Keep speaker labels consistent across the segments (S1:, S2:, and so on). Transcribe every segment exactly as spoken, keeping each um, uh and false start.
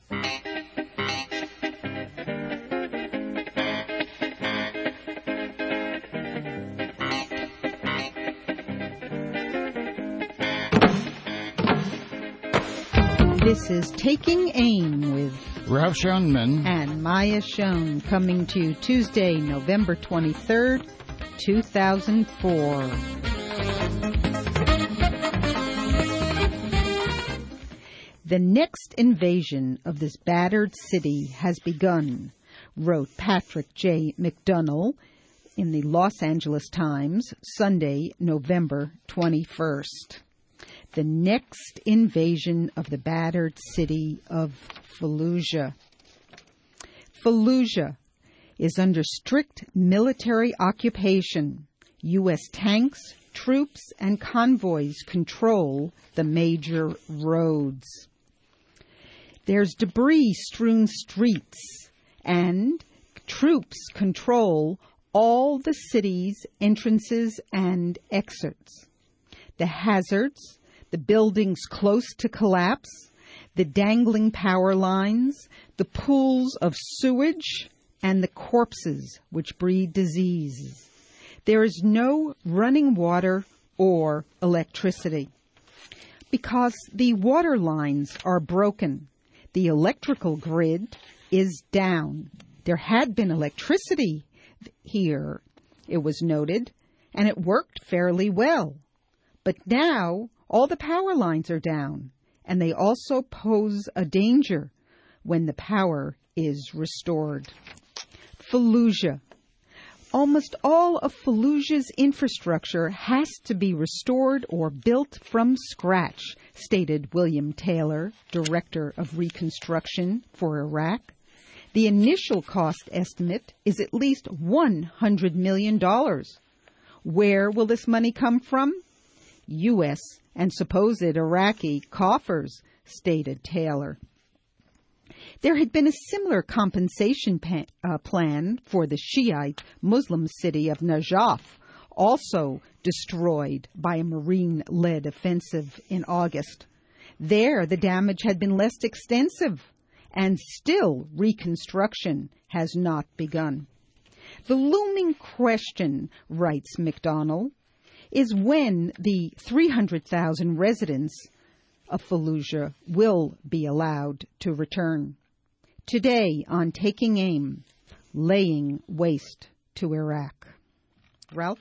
S1: This is Taking Aim with
S2: Ralph Schoenman
S1: and Maya Schoen, coming to you Tuesday, November twenty-third, two thousand four. The next invasion of this battered city has begun, wrote Patrick J. McDonnell in the Los Angeles Times, Sunday, November twenty-first. The next invasion of the battered city of Fallujah. Fallujah is under strict military occupation. U S tanks, troops, and convoys control the major roads. There's debris-strewn streets, and troops control all the city's entrances and exits. The hazards, the buildings close to collapse, the dangling power lines, the pools of sewage, and the corpses which breed disease. There is no running water or electricity. Because the water lines are broken, the electrical grid is down. There had been electricity here, it was noted, and it worked fairly well. But now all the power lines are down, and they also pose a danger when the power is restored. Fallujah. Almost all of Fallujah's infrastructure has to be restored or built from scratch, stated William Taylor, Director of Reconstruction for Iraq. The initial cost estimate is at least one hundred million dollars. Where will this money come from? U S and supposed Iraqi coffers, stated Taylor. There had been a similar compensation pa- uh, plan for the Shiite Muslim city of Najaf, also destroyed by a Marine-led offensive in August. There, the damage had been less extensive, and still reconstruction has not begun. The looming question, writes McDonnell, is when the three hundred thousand residents of Fallujah will be allowed to return. Today on Taking Aim, laying waste to Iraq. Ralph?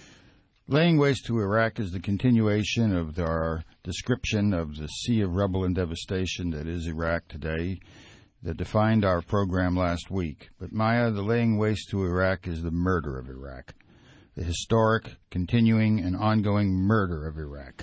S2: Laying waste to Iraq is the continuation of our description of the sea of rubble and devastation that is Iraq today, that defined our program last week. But Maya, the laying waste to Iraq is the murder of Iraq. The historic, continuing, and ongoing murder of Iraq.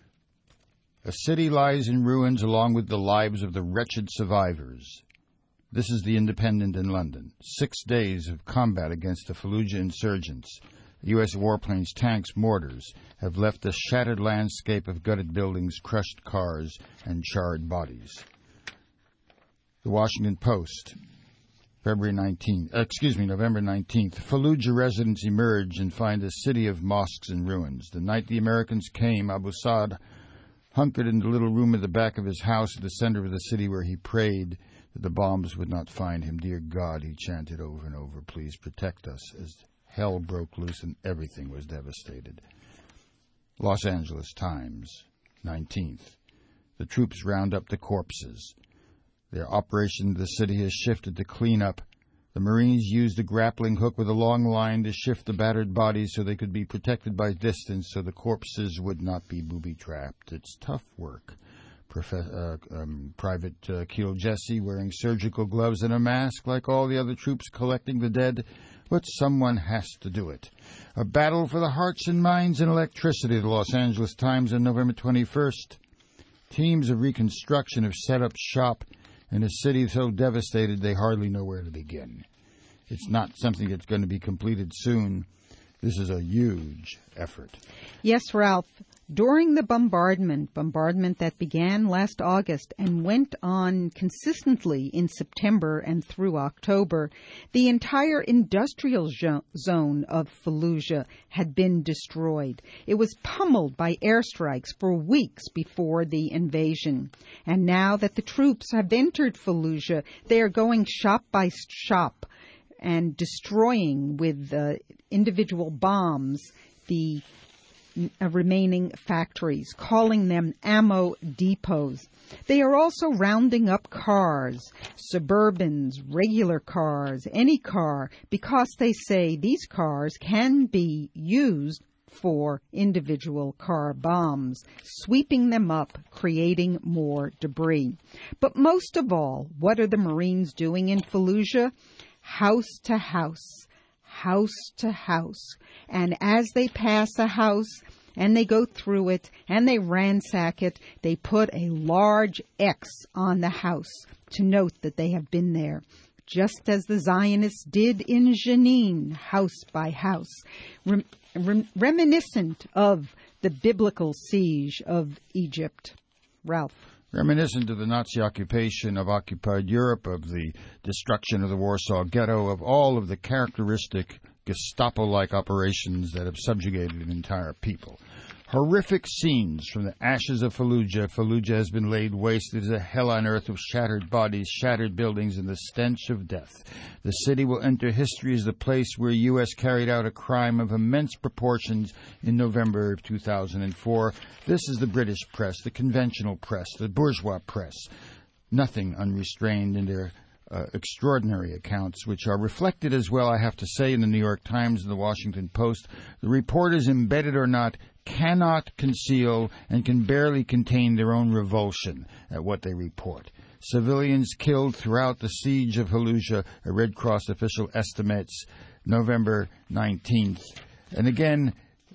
S2: A city lies in ruins along with the lives of the wretched survivors. This is the Independent in London. Six days of combat against the Fallujah insurgents. U S warplanes, tanks, mortars have left a shattered landscape of gutted buildings, crushed cars, and charred bodies. The Washington Post, February nineteenth, uh, excuse me, November nineteenth. Fallujah residents emerge and find a city of mosques in ruins. The night the Americans came, Abu Saad hunkered in the little room at the back of his house at the center of the city where he prayed that the bombs would not find him. Dear God, he chanted over and over, please protect us, as hell broke loose and everything was devastated. Los Angeles Times, nineteenth. The troops round up the corpses. Their operation in the city has shifted to clean up. The Marines used a grappling hook with a long line to shift the battered bodies so they could be protected by distance so the corpses would not be booby-trapped. It's tough work. Prof- uh, um, Private uh, Keel Jesse wearing surgical gloves and a mask like all the other troops collecting the dead, but someone has to do it. A battle for the hearts and minds and electricity, the Los Angeles Times on November twenty-first. Teams of reconstruction have set up shop in a city so devastated they hardly know where to begin. It's not something that's going to be completed soon. This is a huge effort.
S1: Yes, Ralph. During the bombardment, bombardment that began last August and went on consistently in September and through October, the entire industrial jo- zone of Fallujah had been destroyed. It was pummeled by airstrikes for weeks before the invasion. And now that the troops have entered Fallujah, they are going shop by shop and destroying with uh, individual bombs the Uh, remaining factories, calling them ammo depots. They are also rounding up cars, Suburbans, regular cars, any car, because they say these cars can be used for individual car bombs, sweeping them up, creating more debris. But most of all, what are the Marines doing in Fallujah? House to house. House to house. And as they pass a house and they go through it and they ransack it, they put a large X on the house to note that they have been there, just as the Zionists did in Jenin, house by house, rem- rem- reminiscent of the biblical siege of Egypt. Ralph.
S2: Reminiscent of the Nazi occupation of occupied Europe, of the destruction of the Warsaw Ghetto, of all of the characteristic Gestapo-like operations that have subjugated an entire people. Horrific scenes from the ashes of Fallujah. Fallujah has been laid waste. It is a hell on earth of shattered bodies, shattered buildings, and the stench of death. The city will enter history as the place where U S carried out a crime of immense proportions in November of two thousand four. This is the British press, the conventional press, the bourgeois press. Nothing unrestrained in their Uh, extraordinary accounts, which are reflected as well, I have to say, in the New York Times and the Washington Post. The reporters, embedded or not, cannot conceal and can barely contain their own revulsion at what they report. Civilians killed throughout the siege of Fallujah, a Red Cross official estimates November nineteenth. And again,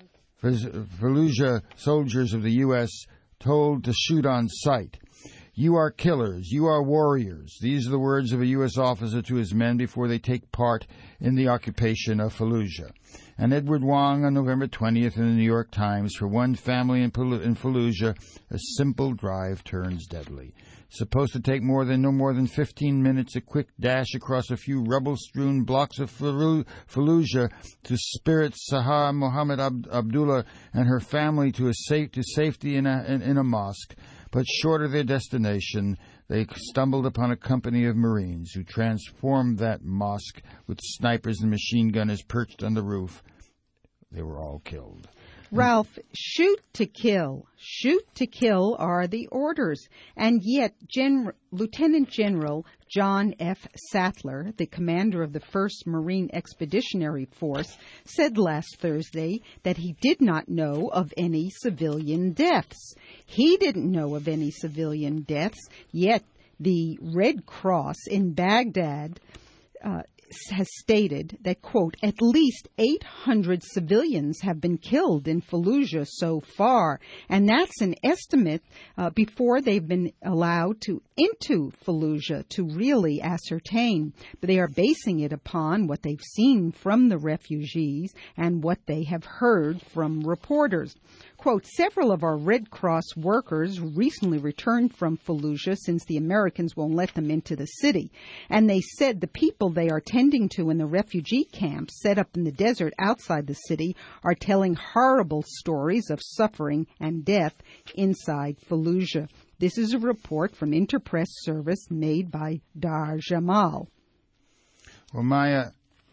S2: Fallujah soldiers of the U S told to shoot on sight. You are killers. You are warriors. These are the words of a U S officer to his men before they take part in the occupation of Fallujah. And Edward Wong on November twentieth in the New York Times, for one family in Fallujah, a simple drive turns deadly. Supposed to take more than no more than fifteen minutes, a quick dash across a few rubble-strewn blocks of Fallujah to spirit Sahar Mohammed Ab- Abdullah and her family to a safe to safety in a in, in a mosque. But short of their destination, they stumbled upon a company of Marines who transformed that mosque with snipers and machine gunners perched on the roof. They were all killed.
S1: Ralph, shoot to kill. Shoot to kill are the orders. And yet, Gen- Lieutenant General John F. Sattler, the commander of the first Marine Expeditionary Force, said last Thursday that he did not know of any civilian deaths. He didn't know of any civilian deaths, yet the Red Cross in Baghdad uh, has stated that, quote, at least eight hundred civilians have been killed in Fallujah so far. And that's an estimate uh, before they've been allowed to into Fallujah to really ascertain. But they are basing it upon what they've seen from the refugees and what they have heard from reporters. Quote, several of our Red Cross workers recently returned from Fallujah since the Americans won't let them into the city. And they said the people they are tending to in the refugee camps set up in the desert outside the city are telling horrible stories of suffering and death inside Fallujah. This is a report from Interpress Service made by Dar Jamal.
S2: Well, Maya,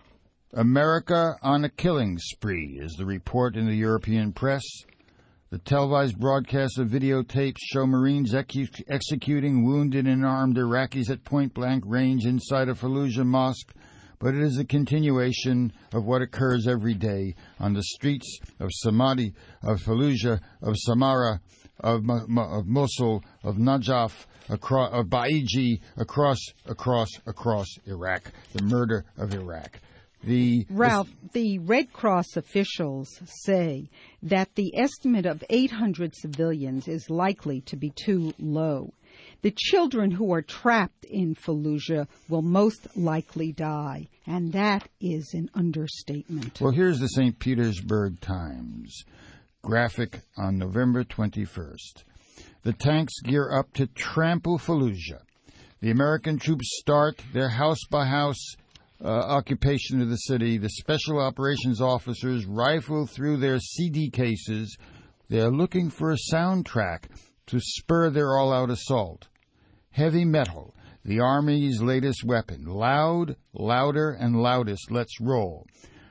S2: America on a killing spree is the report in the European press. The televised broadcasts of videotapes show Marines ex- executing wounded and armed Iraqis at point-blank range inside a Fallujah mosque, but it is a continuation of what occurs every day on the streets of Samadi, of Fallujah, of Samarra, of, of Mosul, of Najaf, across, of Baiji, across, across, across Iraq, the murder of Iraq. The,
S1: Ralph, the Red Cross officials say that the estimate of eight hundred civilians is likely to be too low. The children who are trapped in Fallujah will most likely die, and that is an understatement.
S2: Well, here's the Saint Petersburg Times graphic on November twenty-first. The tanks gear up to trample Fallujah. The American troops start their house-by-house uh, occupation of the city. The special operations officers rifle through their C D cases. They're looking for a soundtrack to spur their all-out assault. Heavy metal, the Army's latest weapon. Loud, louder, and loudest. Let's roll.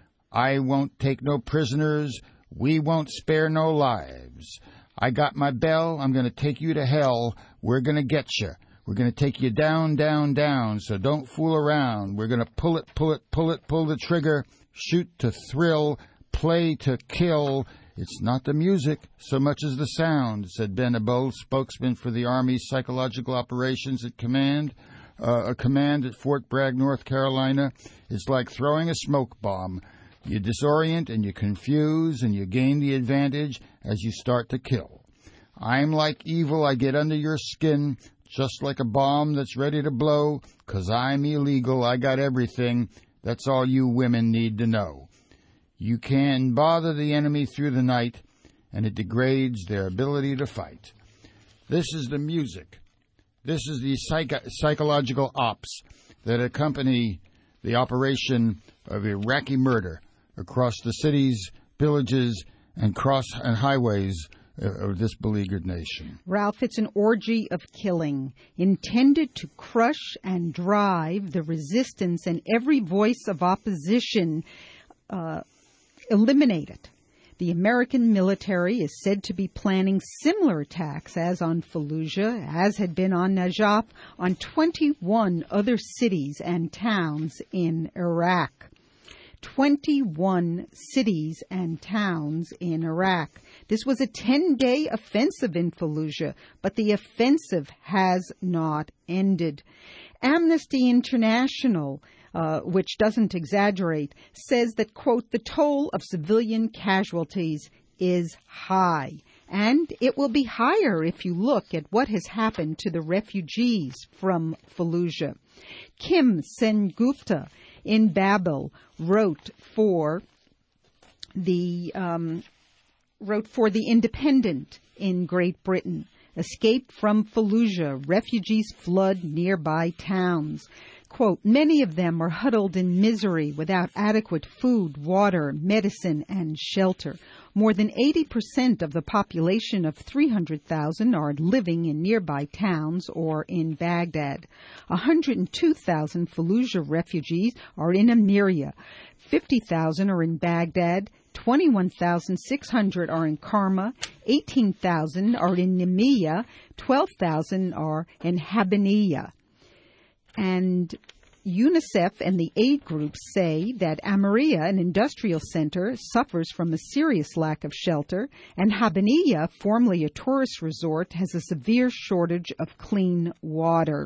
S2: I won't take no prisoners. We won't spare no lives. I got my bell. I'm going to take you to hell. We're going to get you. We're going to take you down, down, down, so don't fool around. We're going to pull it, pull it, pull it, pull the trigger, shoot to thrill, play to kill. It's not the music so much as the sound, said Ben Abel, spokesman for the Army's Psychological Operations at Command. Uh, a command at Fort Bragg, North Carolina. It's like throwing a smoke bomb. You disorient and you confuse and you gain the advantage as you start to kill. I'm like evil. I get under your skin just like a bomb that's ready to blow, 'cause I'm illegal. I got everything. That's all you women need to know. You can bother the enemy through the night, and it degrades their ability to fight. This is the music. This is the psych- psychological ops that accompany the operation of Iraqi murder across the cities, villages, and cross and highways of this beleaguered nation.
S1: Ralph, it's an orgy of killing intended to crush and drive the resistance and every voice of opposition uh, eliminated. The American military is said to be planning similar attacks as on Fallujah, as had been on Najaf, on twenty-one other cities and towns in Iraq. twenty-one cities and towns in Iraq. This was a ten-day offensive in Fallujah, but the offensive has not ended. Amnesty International, uh, which doesn't exaggerate, says that, quote, the toll of civilian casualties is high. And it will be higher if you look at what has happened to the refugees from Fallujah. Kim Sen-Gupta in Babel wrote for the um, wrote for the Independent in Great Britain. Escape from Fallujah. Refugees flood nearby towns. Quote, many of them are huddled in misery without adequate food, water, medicine, and shelter. More than eighty percent of the population of three hundred thousand are living in nearby towns or in Baghdad. one hundred two thousand Fallujah refugees are in Amiria. fifty thousand are in Baghdad. twenty-one thousand six hundred are in Karma. eighteen thousand are in Nemiya. twelve thousand are in Habaniya. And UNICEF and the aid groups say that Amiria, an industrial center, suffers from a serious lack of shelter, and Habaniya, formerly a tourist resort, has a severe shortage of clean water.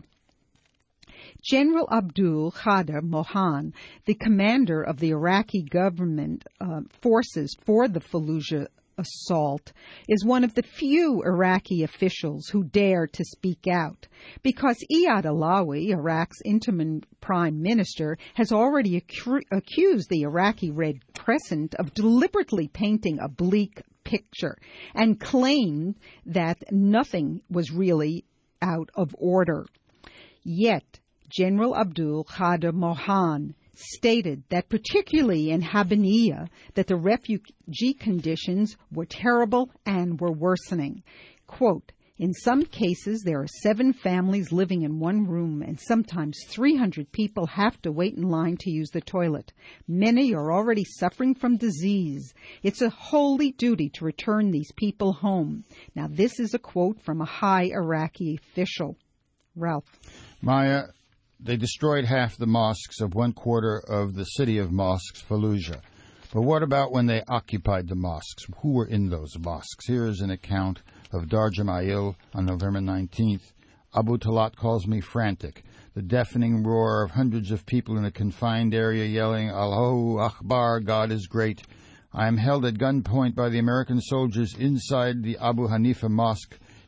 S1: General Abdul Khader Mohan, the commander of the Iraqi government uh, forces for the Fallujah assault, is one of the few Iraqi officials who dare to speak out, because Iyad Alawi, Iraq's interim prime minister, has already accu- accused the Iraqi Red Crescent of deliberately painting a bleak picture and claimed that nothing was really out of order. Yet, General Abdul Khader Mohan stated that particularly in Habaniya, that the refugee conditions were terrible and were worsening. Quote, in some cases, there are seven families living in one room, and sometimes three hundred people have to wait in line to use the toilet. Many are already suffering from disease. It's a holy duty to return these people home. Now, this is a quote from a high Iraqi official. Ralph.
S2: Maya, they destroyed half the mosques of one quarter of the city of mosques, Fallujah. But what about when they occupied the mosques? Who were in those mosques? Here is an account of Dar Jamail on November nineteenth. Abu Talat calls me frantic. The deafening roar of hundreds of people in a confined area yelling, Allahu Akbar, God is great. I am held at gunpoint by the American soldiers inside the Abu Hanifa Mosque.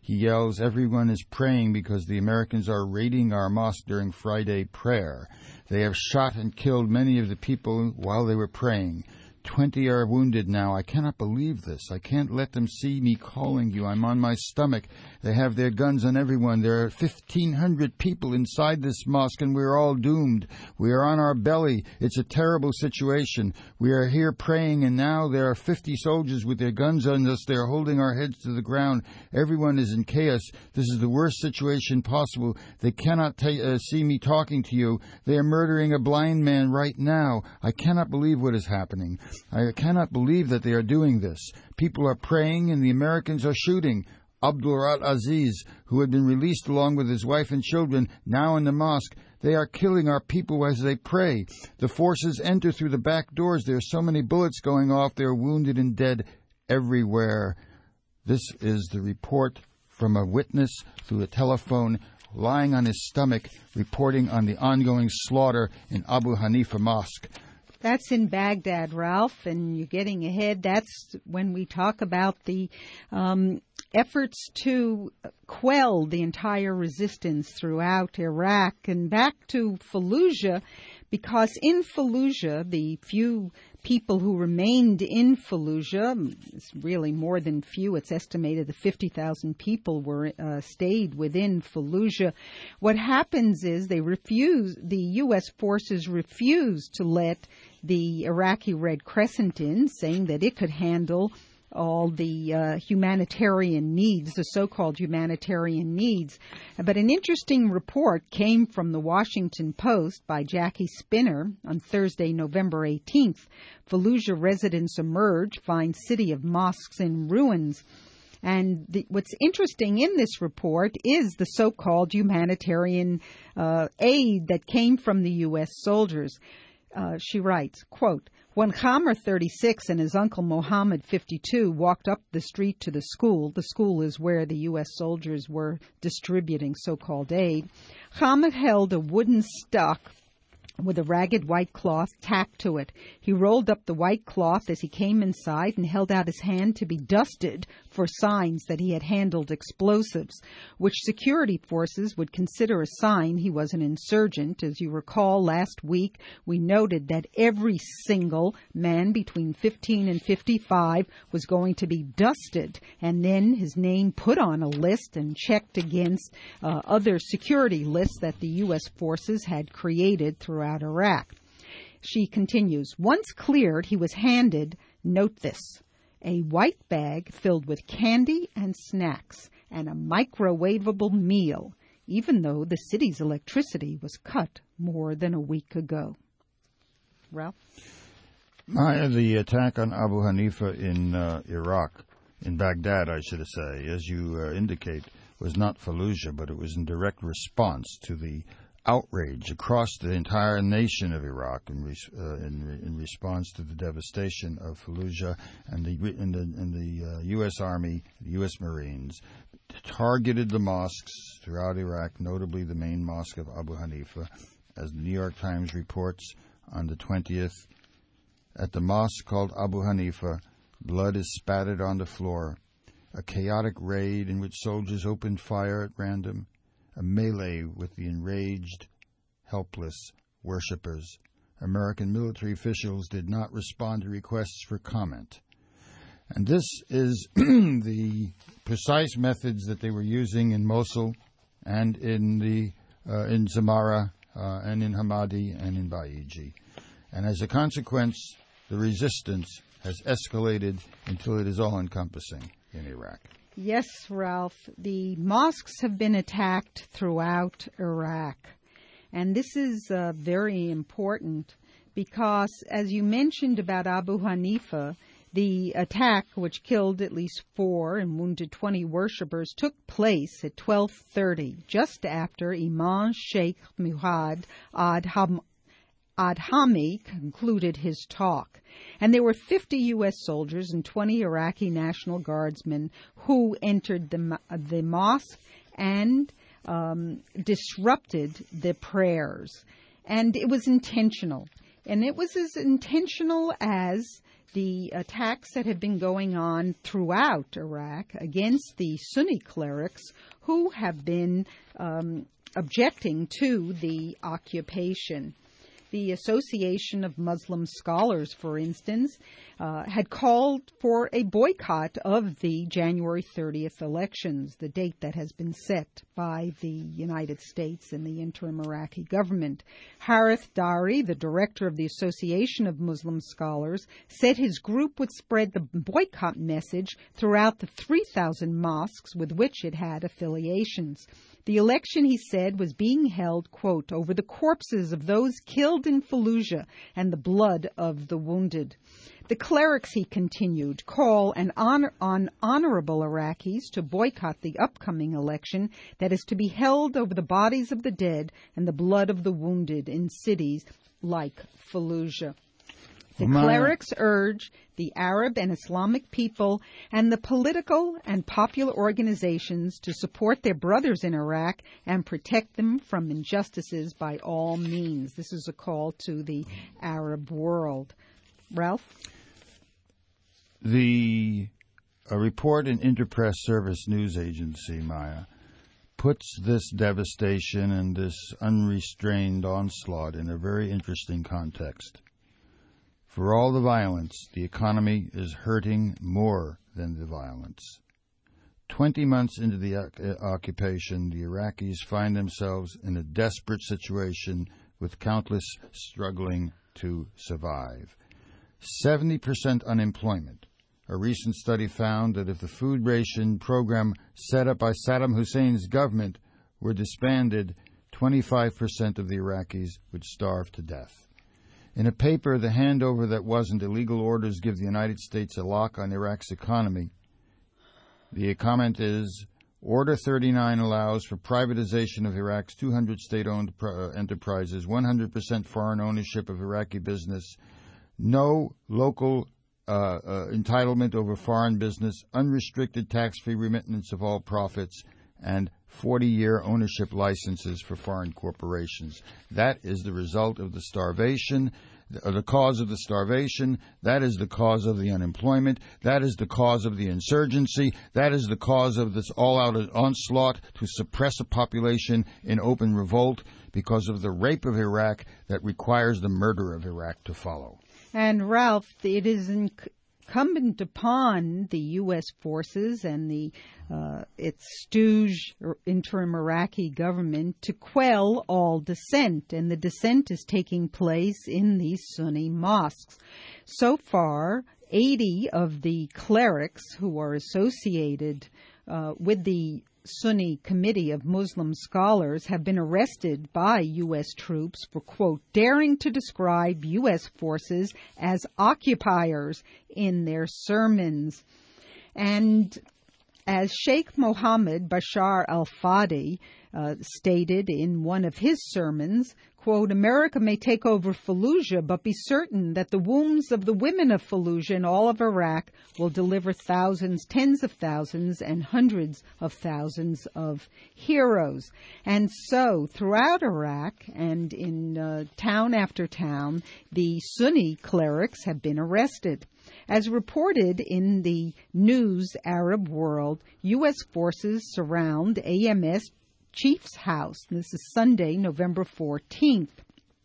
S2: He yells, "Everyone is praying because the Americans are raiding our mosque during Friday prayer. They have shot and killed many of the people while they were praying. Twenty are wounded now. I cannot believe this. I can't let them see me calling you. I'm on my stomach. They have their guns on everyone. There are fifteen hundred people inside this mosque, and we're all doomed. We are on our belly. It's a terrible situation. We are here praying, and now there are fifty soldiers with their guns on us. They're holding our heads to the ground. Everyone is in chaos. This is the worst situation possible. They cannot ta- uh, see me talking to you. They are murdering a blind man right now. I cannot believe what is happening. I cannot believe that they are doing this. People are praying and the Americans are shooting. Abdul Aziz, who had been released along with his wife and children, now in the mosque. They are killing our people as they pray. The forces enter through the back doors. There are so many bullets going off. They are wounded and dead everywhere." This is the report from a witness through a telephone lying on his stomach, reporting on the ongoing slaughter in Abu Hanifa Mosque.
S1: That's in Baghdad, Ralph, and you're getting ahead. That's when we talk about the um, efforts to quell the entire resistance throughout Iraq. And back to Fallujah, because in Fallujah, the few people who remained in Fallujah, it's really more than few, it's estimated that fifty thousand people were uh, stayed within Fallujah. What happens is they refuse, the U S forces refuse to let the Iraqi Red Crescent in, saying that it could handle all the uh, humanitarian needs, the so-called humanitarian needs. But an interesting report came from the Washington Post by Jackie Spinner on Thursday, November eighteenth. Fallujah residents emerge, find city of mosques in ruins. And the, what's interesting in this report is the so-called humanitarian uh, aid that came from the U S soldiers. Uh, she writes, quote, "When Khamer, thirty-six, and his uncle Mohammed, fifty-two, walked up the street to the school — the school is where the U S soldiers were distributing so-called aid — Khamer held a wooden stock with a ragged white cloth tacked to it. He rolled up the white cloth as he came inside and held out his hand to be dusted for signs that he had handled explosives, which security forces would consider a sign he was an insurgent. As you recall, last week we noted that every single man between fifteen and fifty-five was going to be dusted and then his name put on a list and checked against uh, other security lists that the U S forces had created throughout Iraq." She continues, "Once cleared, he was handed, note this, a white bag filled with candy and snacks and a microwavable meal, even though the city's electricity was cut more than a week ago." Ralph?
S2: Uh, the attack on Abu Hanifa in uh, Iraq, in Baghdad, I should say, as you uh, indicate, was not Fallujah, but it was in direct response to the outrage across the entire nation of Iraq in, res- uh, in, in response to the devastation of Fallujah, and the, and the, and the uh, U S Army, the U S Marines, targeted the mosques throughout Iraq, notably the main mosque of Abu Hanifa. As the New York Times reports on the twentieth, at the mosque called Abu Hanifa, blood is spattered on the floor. A chaotic raid in which soldiers opened fire at random. A melee with the enraged, helpless worshippers. American military officials did not respond to requests for comment. And this is the precise methods that they were using in Mosul and in the uh, in Zamara uh, and in Hamadi and in Baiji. And as a consequence, the resistance has escalated until it is all-encompassing in Iraq.
S1: Yes, Ralph. The mosques have been attacked throughout Iraq. And this is uh, very important because, as you mentioned about Abu Hanifa, the attack, which killed at least four and wounded twenty worshippers, took place at twelve thirty, just after Imam Sheikh Muhammad Adham Adhami concluded his talk. And there were fifty U S soldiers and twenty Iraqi National Guardsmen who entered the, the mosque and um, disrupted the prayers. And it was intentional. And it was as intentional as the attacks that have been going on throughout Iraq against the Sunni clerics who have been um, objecting to the occupation. The Association of Muslim Scholars, for instance, uh, had called for a boycott of the January thirtieth elections, the date that has been set by the United States and the interim Iraqi government. Harith Dari, the director of the Association of Muslim Scholars, said his group would spread the boycott message throughout the three thousand mosques with which it had affiliations. The election, he said, was being held, quote, over the corpses of those killed in Fallujah and the blood of the wounded. The clerics, he continued, call an honor, on honorable Iraqis to boycott the upcoming election that is to be held over the bodies of the dead and the blood of the wounded in cities like Fallujah. The clerics urge the Arab and Islamic people and the political and popular organizations to support their brothers in Iraq and protect them from injustices by all means. This is a call to the Arab world. Ralph?
S2: The a report in Interpress Service News Agency, Maya, puts this devastation and this unrestrained onslaught in a very interesting context. For all the violence, the economy is hurting more than the violence. Twenty months into the uh, occupation, the Iraqis find themselves in a desperate situation with countless struggling to survive. seventy percent unemployment. A recent study found that if the food ration program set up by Saddam Hussein's government were disbanded, twenty-five percent of the Iraqis would starve to death. In a paper, The Handover That Wasn't, Illegal Orders Give the United States a Lock on Iraq's Economy, the comment is, Order thirty-nine allows for privatization of Iraq's two hundred state-owned pro- enterprises, one hundred percent foreign ownership of Iraqi business, no local uh, uh, entitlement over foreign business, unrestricted tax-free remittance of all profits, and forty-year ownership licenses for foreign corporations. That is the result of the starvation, the cause of the starvation. That is the cause of the unemployment. That is the cause of the insurgency. That is the cause of this all-out onslaught to suppress a population in open revolt because of the rape of Iraq that requires the murder of Iraq to follow.
S1: And, Ralph, it is incumbent upon the U S forces and the uh, its stooge interim Iraqi government to quell all dissent, and the dissent is taking place in these Sunni mosques. So far, eighty of the clerics who are associated uh, with the Sunni Committee of Muslim Scholars have been arrested by U S troops for, quote, daring to describe U S forces as occupiers in their sermons. And as Sheikh Mohammed Bashar al-Fadi uh, stated in one of his sermons, quote, America may take over Fallujah, but be certain that the wombs of the women of Fallujah and all of Iraq will deliver thousands, tens of thousands, and hundreds of thousands of heroes. And so, throughout Iraq and in uh, town after town, the Sunni clerics have been arrested. As reported in the News Arab World, U S forces surround A M S Chief's house. This is Sunday, November fourteenth.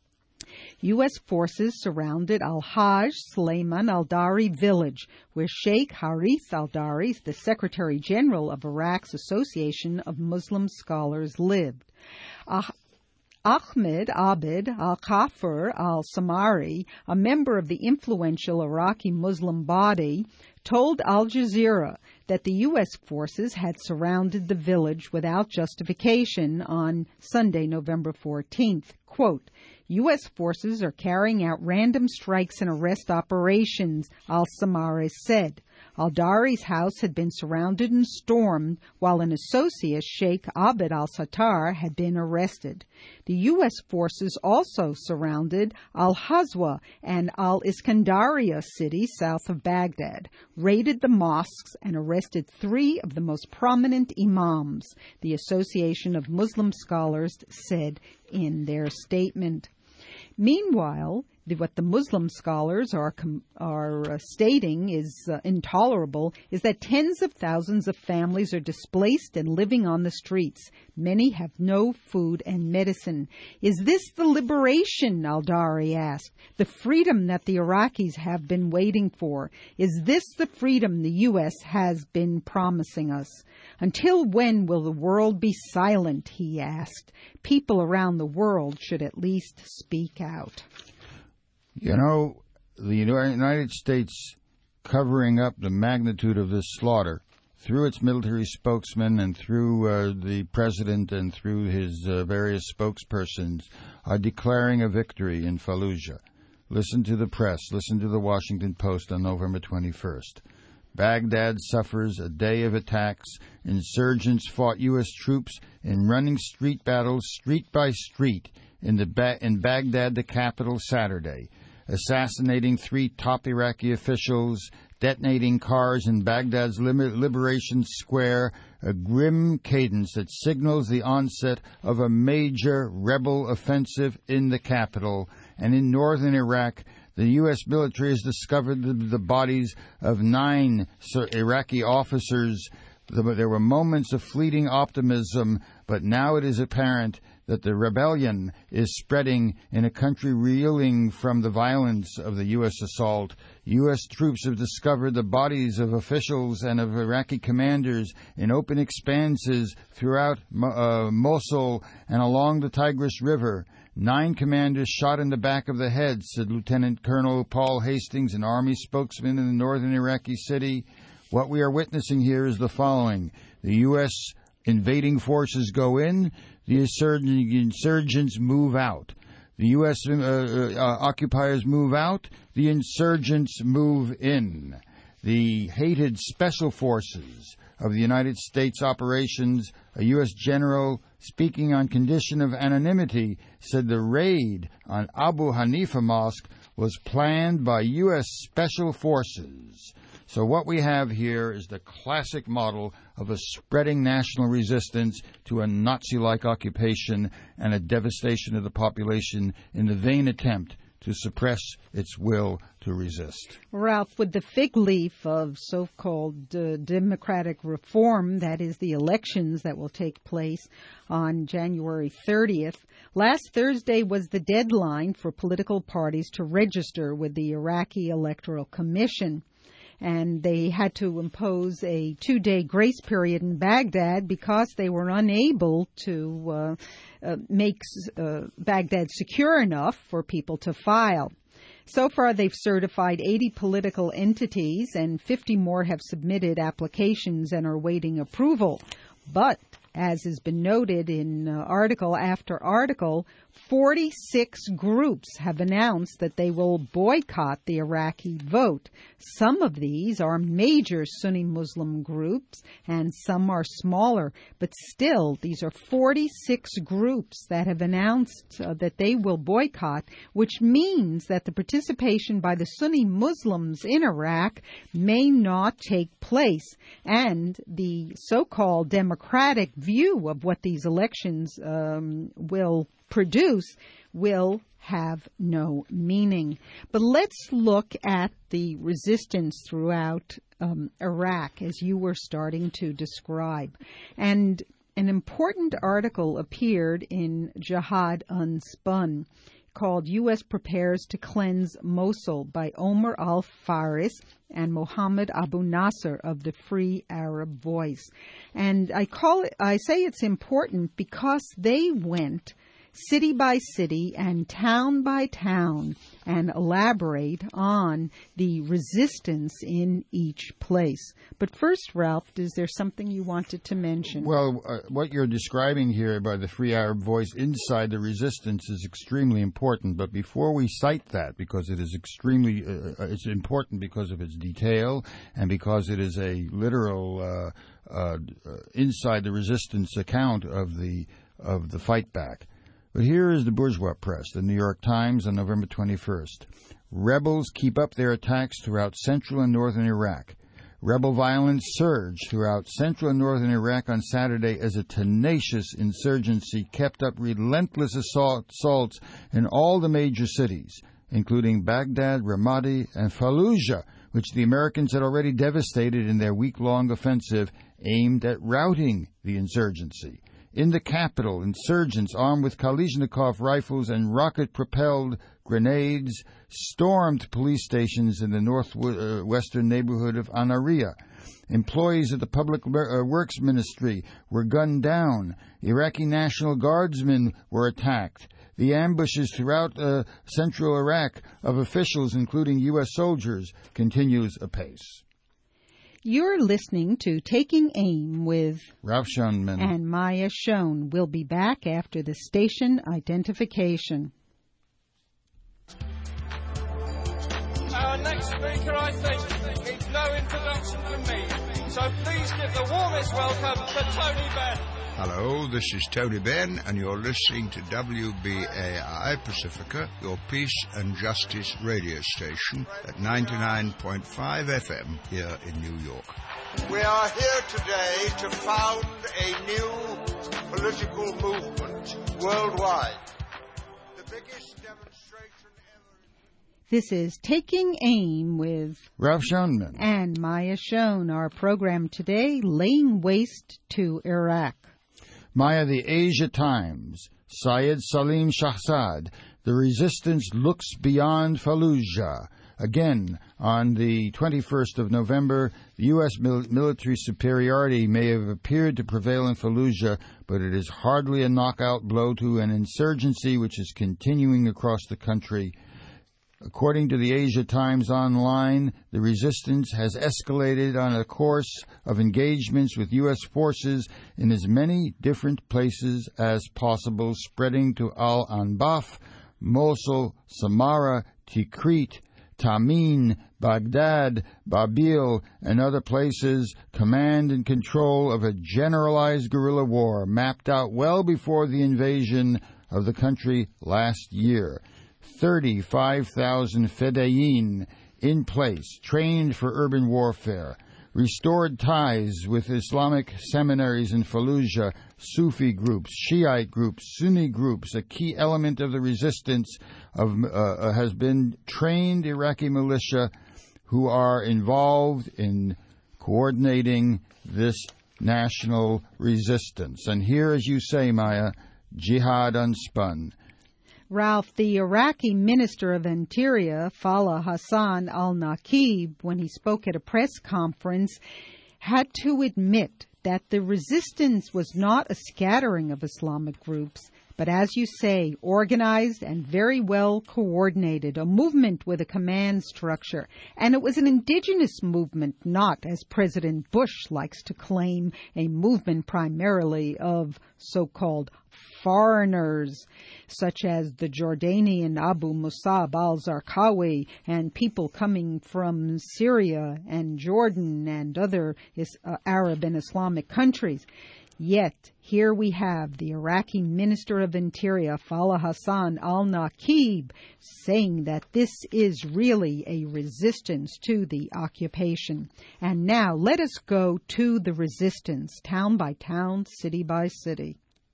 S1: U S forces surrounded Al-Hajj Suleiman Al-Dari village, where Sheikh Harith Al-Dari, the Secretary General of Iraq's Association of Muslim Scholars, lived. Uh, Ahmed Abid Al-Kafir Al-Samari, a member of the influential Iraqi Muslim body, told Al Jazeera that the U S forces had surrounded the village without justification on Sunday, November fourteenth. Quote, U S forces are carrying out random strikes and arrest operations, Al-Samari said. Al-Dari's house had been surrounded and stormed, while an associate, Sheikh Abid al-Sattar, had been arrested. The U S forces also surrounded Al-Hazwa and Al-Iskandariya city south of Baghdad, raided the mosques, and arrested three of the most prominent imams, the Association of Muslim Scholars said in their statement. Meanwhile, the, what the Muslim scholars are com- are uh, stating is uh, intolerable is that tens of thousands of families are displaced and living on the streets. Many have no food and medicine. Is this the liberation, Aldari asked, the freedom that the Iraqis have been waiting for? Is this the freedom the U S has been promising us? Until when will the world be silent, he asked. People around the world should at least speak out.
S2: You know, the United States covering up the magnitude of this slaughter through its military spokesman and through uh, the president and through his uh, various spokespersons are declaring a victory in Fallujah. Listen to the press. Listen to the Washington Post on November twenty-first. Baghdad suffers a day of attacks. Insurgents fought U S troops in running street battles, street by street, in, the ba- in Baghdad, the capital, Saturday, assassinating three top Iraqi officials, detonating cars in Baghdad's Liberation Square, a grim cadence that signals the onset of a major rebel offensive in the capital. And in northern Iraq, the U S military has discovered the, the bodies of nine Iraqi officers. There were moments of fleeting optimism, but now it is apparent that the rebellion is spreading in a country reeling from the violence of the U S assault. U S troops have discovered the bodies of officials and of Iraqi commanders in open expanses throughout uh, Mosul and along the Tigris River. Nine commanders shot in the back of the head, said Lieutenant Colonel Paul Hastings, an army spokesman in the northern Iraqi city. What we are witnessing here is the following. The U S invading forces go in, the insurgents move out. The U S uh, uh, occupiers move out, the insurgents move in. The hated special forces of the United States operations, a U S general speaking on condition of anonymity, said the raid on Abu Hanifa Mosque was planned by U S special forces. So what we have here is the classic model of a spreading national resistance to a Nazi-like occupation and a devastation of the population in the vain attempt to suppress its will to resist.
S1: Ralph, with the fig leaf of so-called uh, democratic reform, that is the elections that will take place on January thirtieth, last Thursday was the deadline for political parties to register with the Iraqi Electoral Commission. And they had to impose a two-day grace period in Baghdad because they were unable to uh, uh, make uh, Baghdad secure enough for people to file. So far, they've certified eighty political entities, and fifty more have submitted applications and are waiting approval. But, as has been noted in uh, article after article, forty-six groups have announced that they will boycott the Iraqi vote. Some of these are major Sunni Muslim groups, and some are smaller. But still, these are forty-six groups that have announced uh, that they will boycott, which means that the participation by the Sunni Muslims in Iraq may not take place. And the so-called democratic view of what these elections um, will produce will have no meaning. But let's look at the resistance throughout um, Iraq, as you were starting to describe. And an important article appeared in Jihad Unspun called U S Prepares to Cleanse Mosul by Omar Al-Faris and Mohammed Abu Nasser of the Free Arab Voice. And I call it, I say it's important because they went city by city and town by town and elaborate on the resistance in each place. But first, Ralph, is there something you wanted to mention?
S2: Well, uh, what you're describing here by the Free Arab Voice inside the resistance is extremely important. But before we cite that, because it is extremely, uh, it's important because of its detail and because it is a literal uh, uh, inside the resistance account of the of the fight back. But here is the bourgeois press, the New York Times, on November twenty-first. Rebels keep up their attacks throughout central and northern Iraq. Rebel violence surged throughout central and northern Iraq on Saturday as a tenacious insurgency kept up relentless assault, assaults in all the major cities. including Baghdad, Ramadi, and Fallujah, which the Americans had already devastated in their week-long offensive aimed at routing the insurgency. In the capital, insurgents armed with Kalashnikov rifles and rocket-propelled grenades stormed police stations in the northwestern neighborhood of Anaria. Employees of the Public Works Ministry were gunned down. Iraqi National Guardsmen were attacked. The ambushes throughout uh, central Iraq of officials, including U S soldiers, continues apace.
S1: You're listening to Taking Aim with
S2: Ralph Schoenman
S1: and Maya Schoen. We'll be back after the station identification.
S3: Our next speaker, I think, needs no introduction from me. So please give the warmest welcome to Tony Benn.
S4: Hello, this is Tony Benn, and you're listening to W B A I Pacifica, your peace and justice radio station at ninety-nine point five F M here in New York.
S5: We are here today to found a new political movement worldwide. The biggest demonstration ever.
S1: This is Taking Aim with
S2: Ralph Schoenman
S1: and Maya Schoen. Our program today, laying waste to Iraq.
S2: Maya, the Asia Times, Syed Salim Shahzad, the resistance looks beyond Fallujah. Again, on the twenty-first of November, the U S mil- military superiority may have appeared to prevail in Fallujah, but it is hardly a knockout blow to an insurgency which is continuing across the country. According to the Asia Times Online, the resistance has escalated on a course of engagements with U S forces in as many different places as possible, spreading to Al-Anbaf, Mosul, Samarra, Tikrit, Tamin, Baghdad, Babil, and other places. Command and control of a generalized guerrilla war mapped out well before the invasion of the country last year. thirty-five thousand Fedayeen in place, trained for urban warfare. Restored ties with Islamic seminaries in Fallujah, Sufi groups, Shiite groups, Sunni groups. A key element of the resistance of, uh, has been trained Iraqi militia who are involved in coordinating this national resistance. And here, as you say, Maya, jihad unspun.
S1: Ralph, the Iraqi Minister of Interior, Faleh Hassan al-Naqib, when he spoke at a press conference, had to admit that the resistance was not a scattering of Islamic groups, but, as you say, organized and very well coordinated, a movement with a command structure. And it was an indigenous movement, not, as President Bush likes to claim, a movement primarily of so-called foreigners, such as the Jordanian Abu Musab al-Zarqawi and people coming from Syria and Jordan and other uh, Arab and Islamic countries. Yet, here we have the Iraqi Minister of Interior, Faleh Hassan al-Naqib, saying that this is really a resistance to the occupation. And now, let us go to the resistance, town by town, city by city.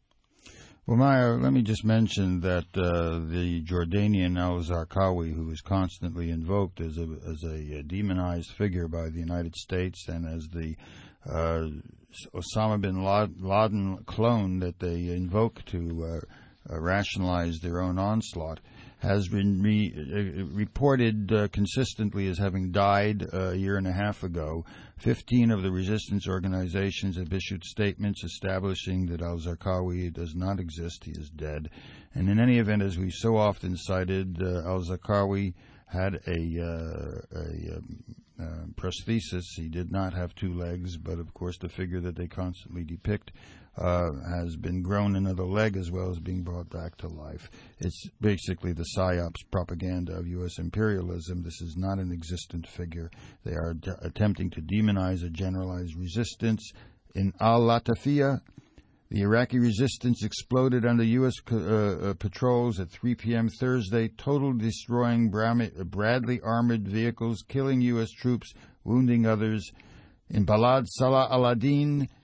S2: Well, Maya, let me just mention that uh, the Jordanian al-Zarqawi, who is constantly invoked as a as a demonized figure by the United States and as the uh, Osama bin Laden clone that they invoke to uh, uh, rationalize their own onslaught, has been re- uh, reported uh, consistently as having died uh, a year and a half ago. Fifteen of the resistance organizations have issued statements establishing that al-Zarqawi does not exist. He is dead. And in any event, as we so often cited, uh, al-Zarqawi had a, uh, a um, uh, prosthesis. He did not have two legs, but of course the figure that they constantly depict Uh, has been grown another leg as well as being brought back to life. It's basically the PSYOPs propaganda of U S imperialism. This is not an existent figure. They are d- attempting to demonize a generalized resistance. In Al-Latafiya, the Iraqi resistance exploded under U S co- uh, uh, patrols at three p.m. Thursday, totally destroying Bram- Bradley armored vehicles, killing U S troops, wounding others. In Balad Salah al-Adin,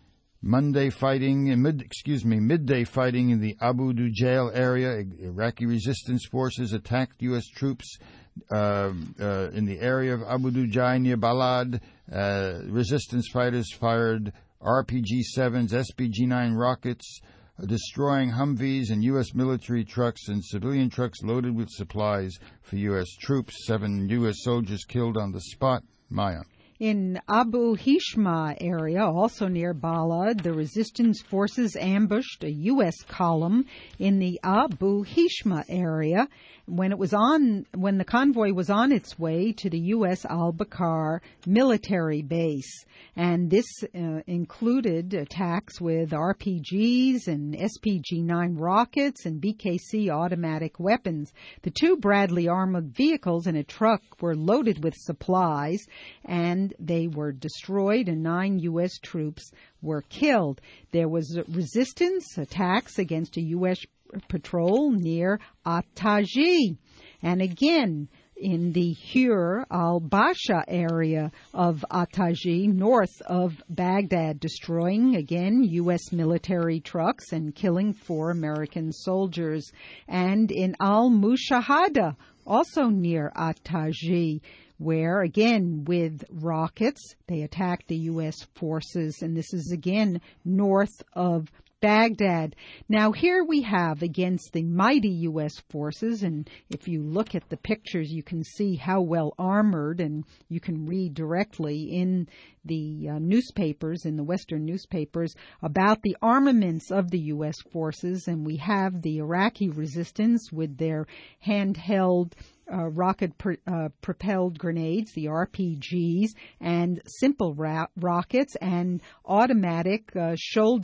S2: Monday fighting, mid, excuse me, midday fighting in the Abu Dujail area. Iraqi resistance forces attacked U S troops uh, uh, in the area of Abu Dujail near Balad. Uh, resistance fighters fired R P G sevens, S P G nine rockets, uh, destroying Humvees and U S military trucks and civilian trucks loaded with supplies for U S troops. Seven U S soldiers killed on the spot. Maya.
S1: In Abu Hishma area, also near Balad, the resistance forces ambushed a U S column in the Abu Hishma area when it was on when the convoy was on its way to the U S Al-Bakr military base. And this uh, included attacks with R P Gs and S P G nine rockets and B K C automatic weapons. The two Bradley armored vehicles and a truck were loaded with supplies, and they were destroyed, and nine U S troops were killed. There was resistance attacks against a U S patrol near Ataji. And again, in the Hur al-Basha area of Ataji, north of Baghdad, destroying, again, U S military trucks and killing four American soldiers. And in al-Mushahada, also near Ataji, where, again, with rockets, they attacked the U S forces, and this is, again, north of Baghdad. Now, here we have against the mighty U S forces, and if you look at the pictures, you can see how well armored, and you can read directly in the uh, newspapers, in the Western newspapers, about the armaments of the U S forces, and we have the Iraqi resistance with their handheld Uh, rocket-propelled uh, grenades, the R P Gs, and simple ra- rockets and automatic uh,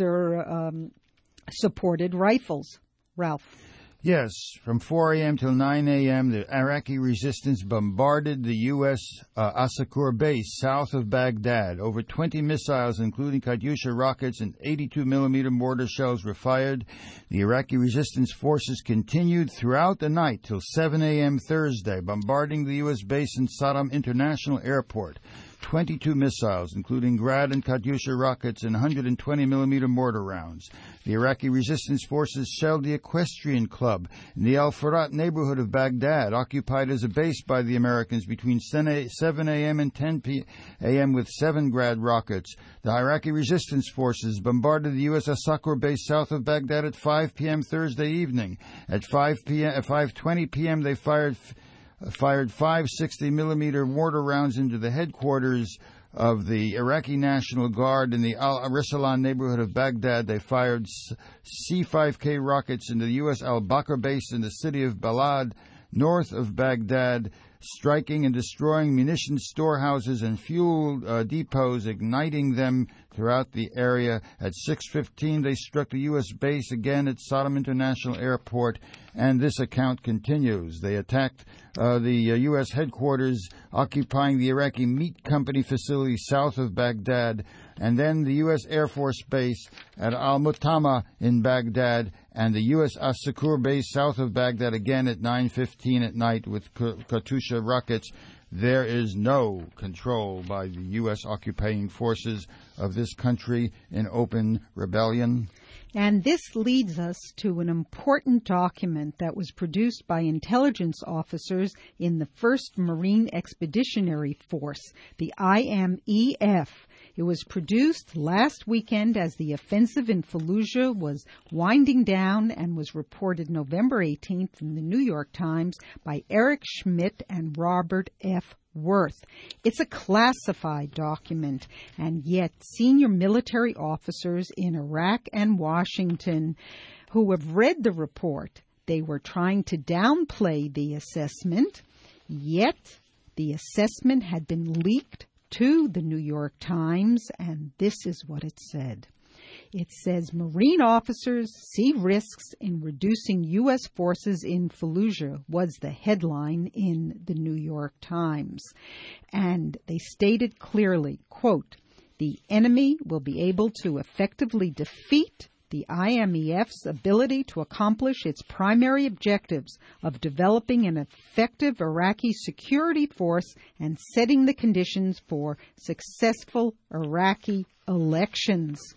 S1: shoulder-supported um, rifles. Ralph.
S2: Yes, from four a.m. till nine a.m., the Iraqi resistance bombarded the U S uh, Asakur base south of Baghdad. Over twenty missiles, including Katyusha rockets and eighty-two millimeter mortar shells, were fired. The Iraqi resistance forces continued throughout the night till seven a.m. Thursday, bombarding the U S base in Saddam International Airport. twenty-two missiles, including Grad and Katyusha rockets and one hundred twenty millimeter mortar rounds. The Iraqi resistance forces shelled the Equestrian Club in the Al-Farat neighborhood of Baghdad, occupied as a base by the Americans between seven a.m. and ten a.m. with seven Grad rockets. The Iraqi resistance forces bombarded the U S Asakur base south of Baghdad at five p.m. Thursday evening. At five p.m. at five twenty p.m. they fired fired five sixty millimeter mortar rounds into the headquarters of the Iraqi National Guard in the Al-Risalan neighborhood of Baghdad. They fired C five K rockets into the U S Al-Bakr base in the city of Balad, north of Baghdad, striking and destroying munitions storehouses and fuel uh, depots, igniting them throughout the area. At six fifteen, they struck the U S base again at Saddam International Airport, and this account continues. They attacked uh, the uh, U S headquarters, occupying the Iraqi Meat Company facility south of Baghdad, and then the U S Air Force base at Al-Mutama in Baghdad, and the U S As-Sakur base south of Baghdad again at nine fifteen at night with Katyusha rockets. There is no control by the U S occupying forces of this country in open rebellion.
S1: And this leads us to an important document that was produced by intelligence officers in the first Marine Expeditionary Force, the I M E F. It was produced last weekend as the offensive in Fallujah was winding down and was reported November eighteenth in the New York Times by Eric Schmidt and Robert F. Worth. It's a classified document, and yet senior military officers in Iraq and Washington who have read the report, they were trying to downplay the assessment, yet the assessment had been leaked to the New York Times, and this is what it said. It says, Marine officers see risks in reducing U S forces in Fallujah, was the headline in the New York Times. And they stated clearly, quote, the enemy will be able to effectively defeat the I M E F's ability to accomplish its primary objectives of developing an effective Iraqi security force and setting the conditions for successful Iraqi elections.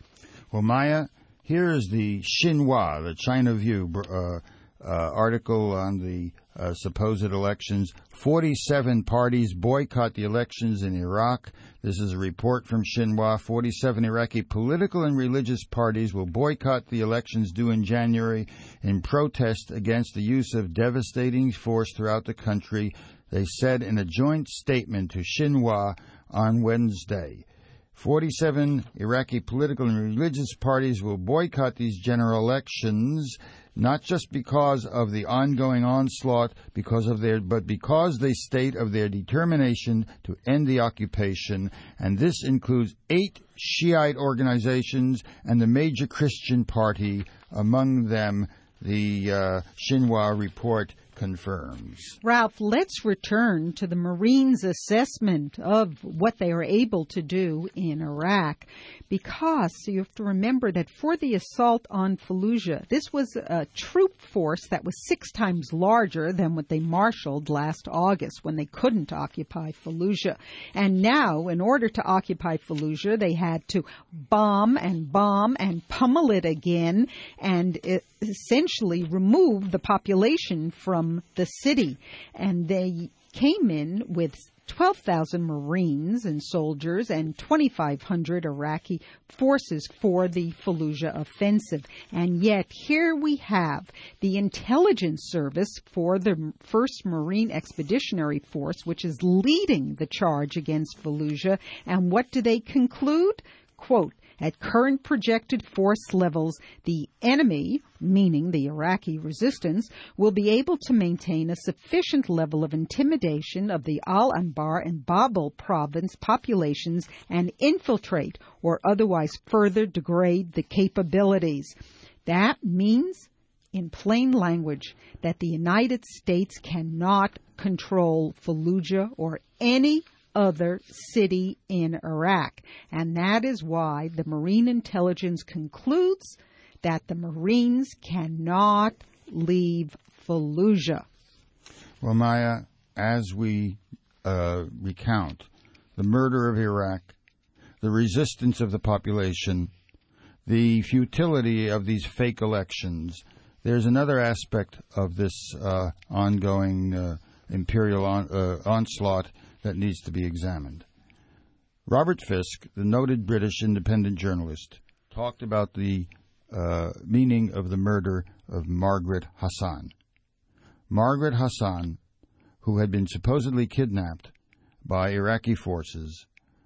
S2: Well, Maya, here is the Xinhua, the China View uh, uh, article on the uh, supposed elections. forty-seven parties boycott the elections in Iraq. This is a report from Xinhua. forty-seven Iraqi political and religious parties will boycott the elections due in January in protest against the use of devastating force throughout the country, they said in a joint statement to Xinhua on Wednesday. forty-seven Iraqi political and religious parties will boycott these general elections, not just because of the ongoing onslaught, because of their, but because they state of their determination to end the occupation, and this includes eight Shiite organizations and the major Christian party, among them the uh, Xinhua report confirms.
S1: Ralph, let's return to the Marines' assessment of what they are able to do in Iraq, because you have to remember that for the assault on Fallujah, this was a troop force that was six times larger than what they marshaled last August when they couldn't occupy Fallujah. And now, in order to occupy Fallujah, they had to bomb and bomb and pummel it again and essentially remove the population from the city. And they came in with twelve thousand Marines and soldiers and twenty-five hundred Iraqi forces for the Fallujah offensive. And yet here we have the intelligence service for the first Marine Expeditionary Force, which is leading the charge against Fallujah. And what do they conclude? Quote, at current projected force levels, the enemy, meaning the Iraqi resistance, will be able to maintain a sufficient level of intimidation of the Al-Anbar and Babel province populations and infiltrate or otherwise further degrade the capabilities. That means, in plain language, that the United States cannot control Fallujah or any other city in Iraq. And that is why the Marine intelligence concludes that the Marines cannot leave Fallujah.
S2: Well, Maya, as we uh, recount the murder of Iraq, the resistance of the population, the futility of these fake elections, there's another aspect of this uh, ongoing uh, imperial on, uh, onslaught that needs to be examined. Robert Fisk, the noted British independent journalist, talked about the uh, meaning of the murder of Margaret Hassan. Margaret Hassan, who had been supposedly kidnapped by Iraqi forces,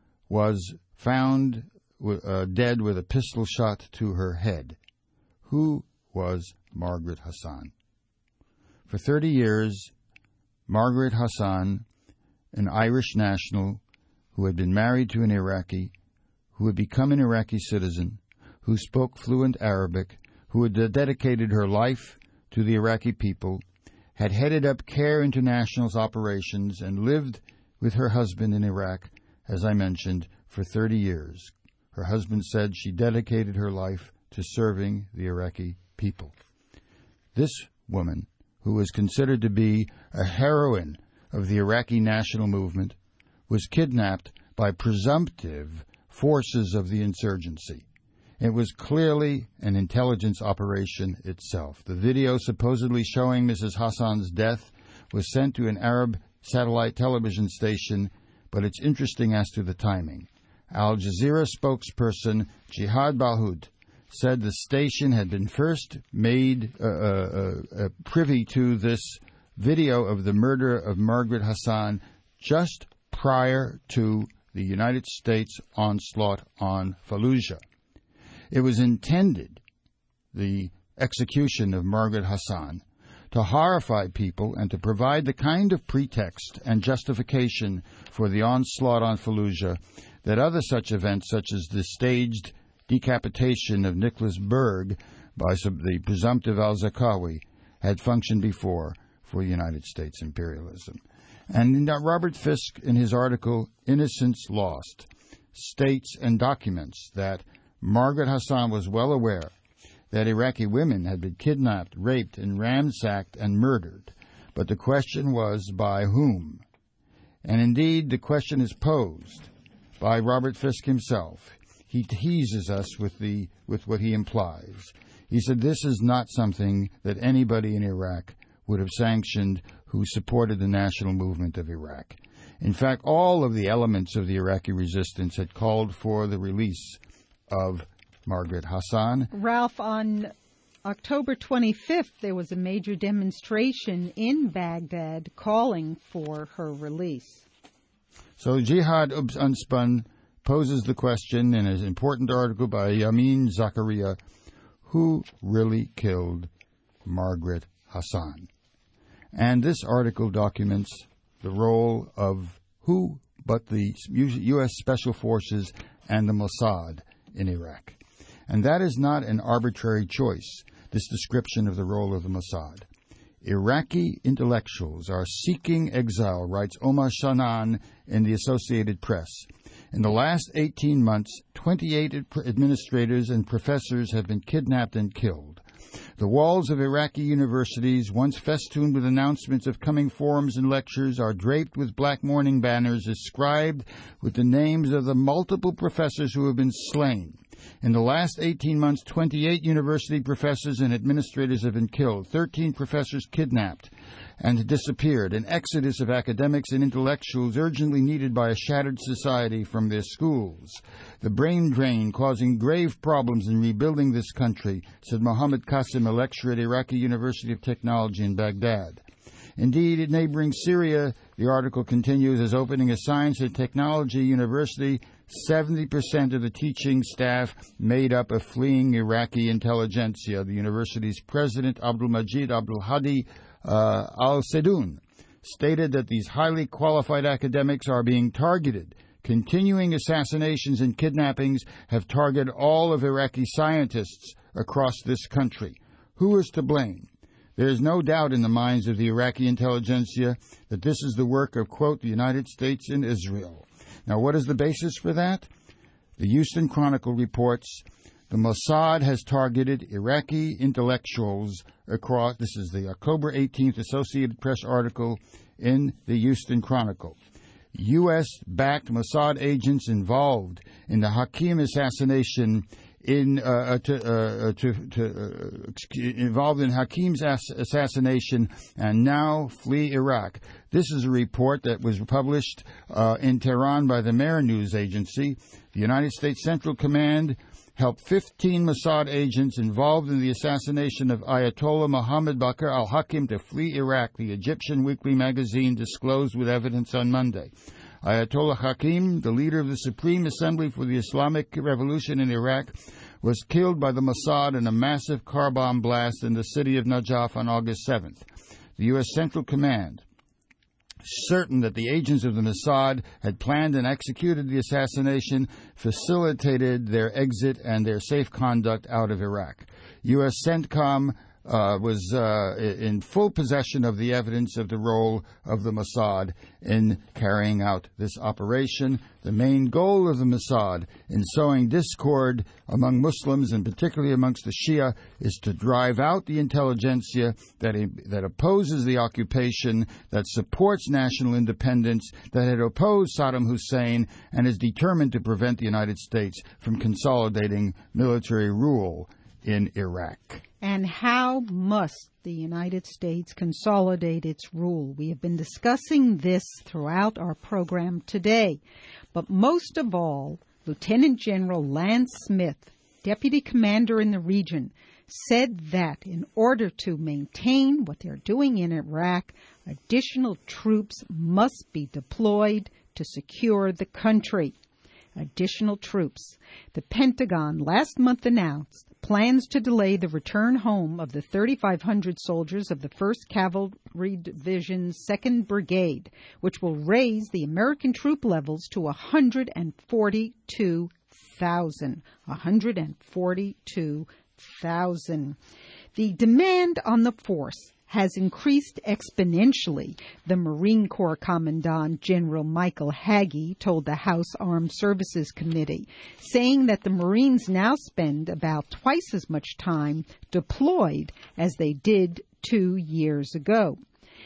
S2: was found uh, dead with a pistol shot to her head. Who was Margaret Hassan? For thirty years, Margaret Hassan, an Irish national who had been married to an Iraqi, who had become an Iraqi citizen, who spoke fluent Arabic, who had dedicated her life to the Iraqi people, had headed up CARE International's operations and lived with her husband in Iraq, as I mentioned, for thirty years. Her husband said she dedicated her life to serving the Iraqi people. This woman, who was considered to be a heroine of the Iraqi national movement, was kidnapped by presumptive forces of the insurgency. It was clearly an intelligence operation itself. The video supposedly showing Missus Hassan's death was sent to an Arab satellite television station, but it's interesting as to the timing. Al Jazeera spokesperson Jihad Balhoud said the station had been first made uh, uh, uh, privy to this video of the murder of Margaret Hassan just prior to the United States onslaught on Fallujah. It was intended, the execution of Margaret Hassan, to horrify people and to provide the kind of pretext and justification for the onslaught on Fallujah that other such events, such as the staged decapitation of Nicholas Berg by the presumptive al-Zarqawi, had functioned before for United States imperialism. And Robert Fisk, in his article, Innocence Lost, states and documents that Margaret Hassan was well aware that Iraqi women had been kidnapped, raped, and ransacked and murdered. But the question was, by whom? And indeed, the question is posed by Robert Fisk himself. he teases us with the with what he implies. He said this is not something that anybody in Iraq would have sanctioned who supported the national movement of Iraq. In fact, all of the elements of the Iraqi resistance had called for the release of Margaret Hassan.
S1: Ralph, on October twenty-fifth, there was a major demonstration in Baghdad calling for her release.
S2: So Jihad Unspun poses the question in an important article by Yamin Zakaria, who really killed Margaret Hassan? And this article documents the role of who but the U S Special Forces and the Mossad in Iraq. And that is not an arbitrary choice, this description of the role of the Mossad. Iraqi intellectuals are seeking exile, writes Omar Shanan in the Associated Press. In the last eighteen months, twenty-eight administrators and professors have been kidnapped and killed. The walls of Iraqi universities, once festooned with announcements of coming forums and lectures, are draped with black mourning banners inscribed with the names of the multiple professors who have been slain. In the last eighteen months, twenty-eight university professors and administrators have been killed, thirteen professors kidnapped and disappeared, an exodus of academics and intellectuals urgently needed by a shattered society from their schools. The brain drain causing grave problems in rebuilding this country, said Mohammed Qasim, a lecturer at Iraqi University of Technology in Baghdad. Indeed, in neighboring Syria, the article continues, as opening a science and technology university, seventy percent of the teaching staff made up of fleeing Iraqi intelligentsia. The university's president, Abdul Majid Abdul Hadi uh, Al-Sedoun, stated that these highly qualified academics are being targeted. Continuing assassinations and kidnappings have targeted all of Iraqi scientists across this country. Who is to blame? There is no doubt in the minds of the Iraqi intelligentsia that this is the work of, quote, the United States and Israel. Now, what is the basis for that? The Houston Chronicle reports the Mossad has targeted Iraqi intellectuals across, this is the October eighteenth Associated Press article in the Houston Chronicle. U S-backed Mossad agents involved in the Hakim assassination in uh, to, uh, to, to uh, involved in Hakim's ass- assassination and now flee Iraq. This is a report that was published uh, in Tehran by the Mehr news agency. The United States Central Command helped fifteen Mossad agents involved in the assassination of Ayatollah Mohammed Bakr al-Hakim to flee Iraq, the Egyptian weekly magazine disclosed with evidence on Monday. Ayatollah Hakim, the leader of the Supreme Assembly for the Islamic Revolution in Iraq, was killed by the Mossad in a massive car bomb blast in the city of Najaf on August seventh. The U S Central Command, certain that the agents of the Mossad had planned and executed the assassination, facilitated their exit and their safe conduct out of Iraq. U S CENTCOM Uh, was uh, in full possession of the evidence of the role of the Mossad in carrying out this operation. The main goal of the Mossad in sowing discord among Muslims, and particularly amongst the Shia, is to drive out the intelligentsia that, that opposes the occupation, that supports national independence, that had opposed Saddam Hussein, and is determined to prevent the United States from consolidating military rule in Iraq.
S1: And how must the United States consolidate its rule? We have been discussing this throughout our program today. But most of all, Lieutenant General Lance Smith, Deputy Commander in the region, said that in order to maintain what they're doing in Iraq, additional troops must be deployed to secure the country. Additional troops. The Pentagon last month announced plans to delay the return home of the thirty-five hundred soldiers of the first Cavalry Division's second Brigade, which will raise the American troop levels to one hundred forty-two thousand. one hundred forty-two thousand. The demand on the force has increased exponentially, the Marine Corps Commandant General Michael Hagee told the House Armed Services Committee, saying that the Marines now spend about twice as much time deployed as they did two years ago.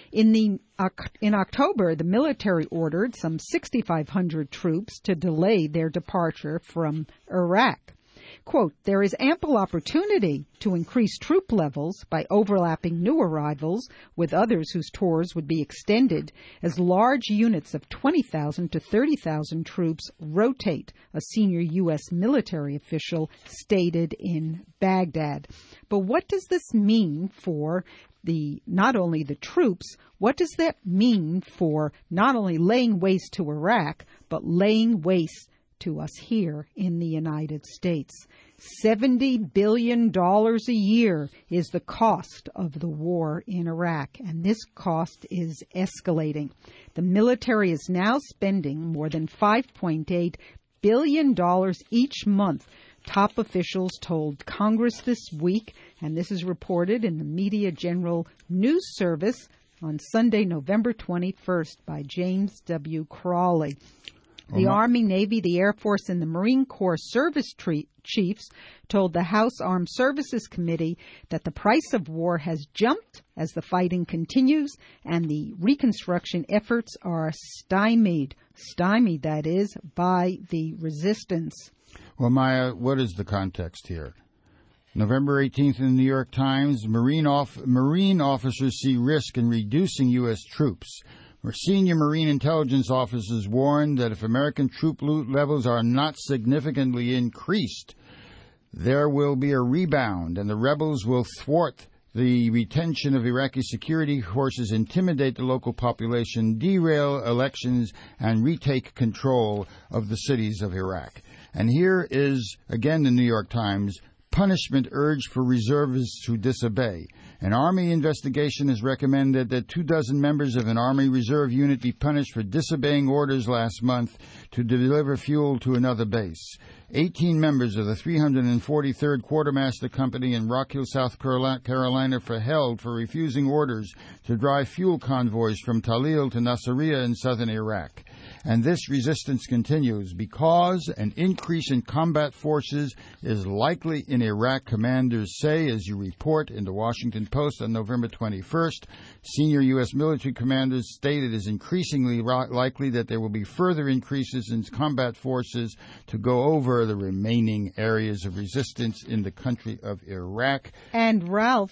S1: In the in October, the military ordered some sixty-five hundred troops to delay their departure from Iraq. Quote, there is ample opportunity to increase troop levels by overlapping new arrivals with others whose tours would be extended as large units of twenty thousand to thirty thousand troops rotate, a senior U S military official stated in Baghdad. But what does this mean for the not only the troops, what does that mean for not only laying waste to Iraq, but laying waste to us here in the United States? seventy billion dollars a year is the cost of the war in Iraq, and this cost is escalating. The military is now spending more than five point eight billion dollars each month, top officials told Congress this week, and this is reported in the Media General News Service on Sunday, November twenty-first by James W. Crawley. The oh Army, Navy, the Air Force, and the Marine Corps service tre- chiefs told the House Armed Services Committee that the price of war has jumped as the fighting continues and the reconstruction efforts are stymied, stymied, that is, by the resistance.
S2: Well, Maya, what is the context here? November eighteenth in the New York Times, Marine, off- Marine officers see risk in reducing U S troops. Where senior Marine intelligence officers warned that if American troop levels are not significantly increased, there will be a rebound and the rebels will thwart the retention of Iraqi security forces, intimidate the local population, derail elections, and retake control of the cities of Iraq. And here is, again, the New York Times, punishment urged for reservists who disobey. An Army investigation has recommended that two dozen members of an Army Reserve unit be punished for disobeying orders last month to deliver fuel to another base. Eighteen members of the three hundred forty-third Quartermaster Company in Rock Hill, South Carolina, were held for refusing orders to drive fuel convoys from Talil to Nasiriyah in southern Iraq. And this resistance continues because an increase in combat forces is likely in Iraq, commanders say, as you report in the Washington Post on November twenty-first. Senior U S military commanders stated it is increasingly likely that there will be further increases in combat forces to go over the remaining areas of resistance in the country of Iraq.
S1: And, Ralph,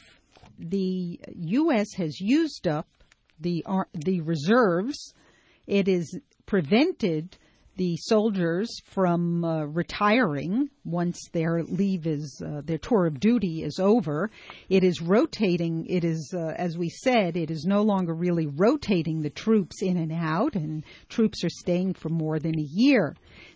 S1: the U S has used up the uh, the reserves. It is prevented the soldiers from uh, retiring once their leave is, uh, their tour of duty is over. It is rotating, it is, uh, as we said, it is no longer really rotating the troops in and out, and troops are staying for more than a year.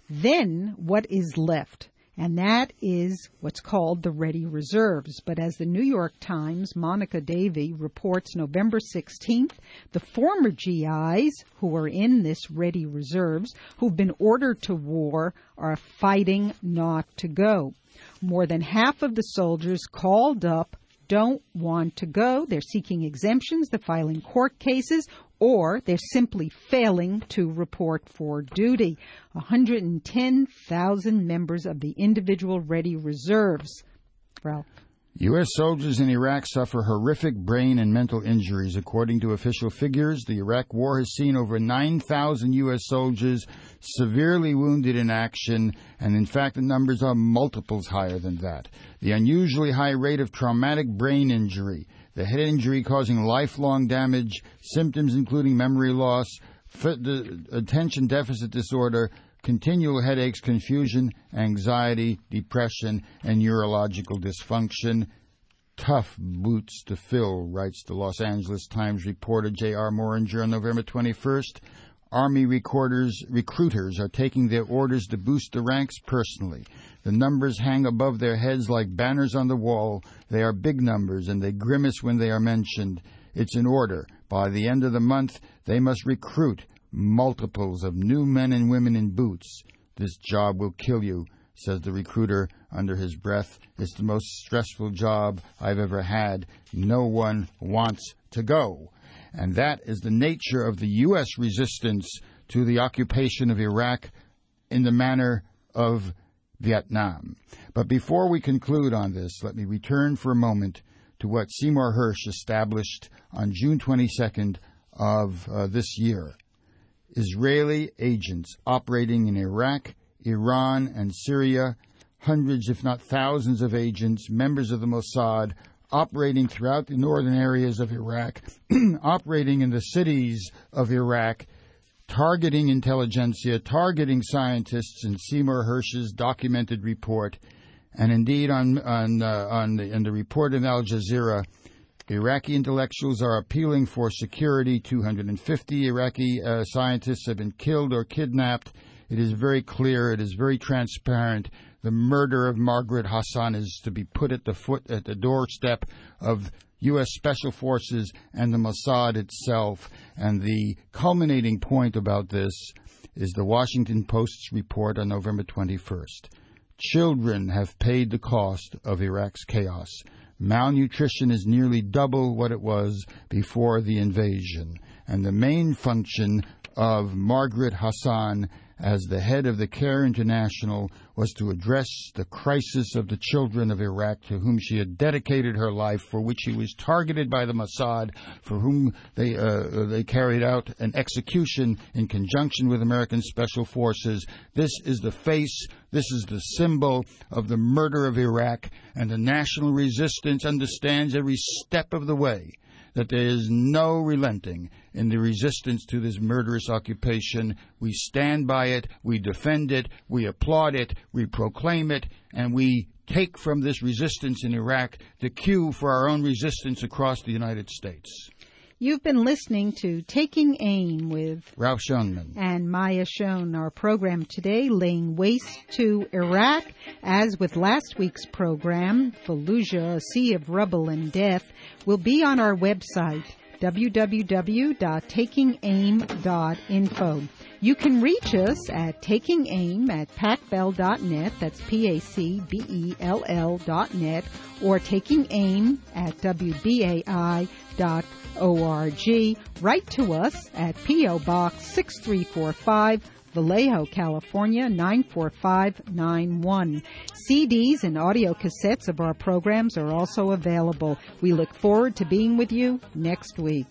S1: Then what is left? And that is what's called the Ready Reserves. But as the New York Times' Monica Davey reports November sixteenth, the former G Is who are in this Ready Reserves, who've been ordered to war, are fighting not to go. More than half of the soldiers called up don't want to go. They're seeking exemptions, they're filing court cases, or they're simply failing to report for duty. one hundred ten thousand members of the individual Ready Reserves. Ralph.
S2: U S soldiers in Iraq suffer horrific brain and mental injuries. According to official figures, the Iraq War has seen over nine thousand U S soldiers severely wounded in action, and in fact the numbers are multiples higher than that. The unusually high rate of traumatic brain injury, the head injury causing lifelong damage, symptoms including memory loss, attention deficit disorder, continual headaches, confusion, anxiety, depression, and neurological dysfunction. Tough boots to fill, writes the Los Angeles Times reporter J R Moringer on November twenty-first. Army recruiters, recruiters are taking their orders to boost the ranks personally. The numbers hang above their heads like banners on the wall. They are big numbers, and they grimace when they are mentioned. It's an order. By the end of the month, they must recruit multiples of new men and women in boots. This job will kill you, says the recruiter under his breath. It's the most stressful job I've ever had. No one wants to go. And that is the nature of the U S resistance to the occupation of Iraq in the manner of Vietnam. But before we conclude on this, let me return for a moment to what Seymour Hersh established on June twenty-second of uh, this year. Israeli agents operating in Iraq, Iran, and Syria, hundreds if not thousands of agents, members of the Mossad, operating throughout the northern areas of Iraq, operating in the cities of Iraq, targeting intelligentsia, targeting scientists in Seymour Hersh's documented report, and indeed on on uh, on the, in the report in Al Jazeera, Iraqi intellectuals are appealing for security. two hundred fifty Iraqi uh, scientists have been killed or kidnapped. It is very clear. It is very transparent. The murder of Margaret Hassan is to be put at the foot at the doorstep of U S Special Forces and the Mossad itself. And the culminating point about this is the Washington Post's report on November twenty-first. Children have paid the cost of Iraq's chaos. Malnutrition is nearly double what it was before the invasion. And the main function of Margaret Hassan as the head of the CARE International was to address the crisis of the children of Iraq, to whom she had dedicated her life, for which she was targeted by the Mossad, for whom they uh, they carried out an execution in conjunction with American Special Forces. This is the face, this is the symbol of the murder of Iraq, and the national resistance understands every step of the way that there is no relenting in the resistance to this murderous occupation. We stand by it, we defend it, we applaud it, we proclaim it, and we take from this resistance in Iraq the cue for our own resistance across the United States.
S1: You've been listening to Taking Aim with
S2: Ralph Schoenman
S1: and Maya Schoen. Our program today, laying waste to Iraq. As with last week's program, Fallujah, a sea of rubble and death, will be on our website, w w w dot taking aim dot info. You can reach us at Taking Aim at pac bell dot net, that's P A C B E L L dot net, or Taking Aim at w b a i dot org. Write to us at P O Box six three four five, Vallejo, California, nine four five nine one. C Ds and audio cassettes of our programs are also available. We look forward to being with you next week.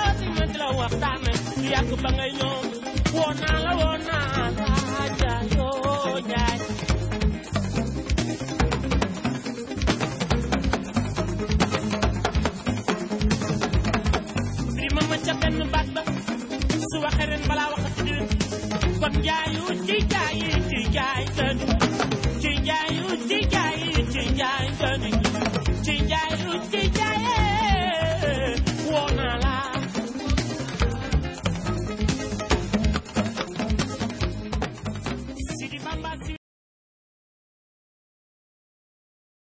S6: Yak bangay ñoom wona la wona la jayo frightened.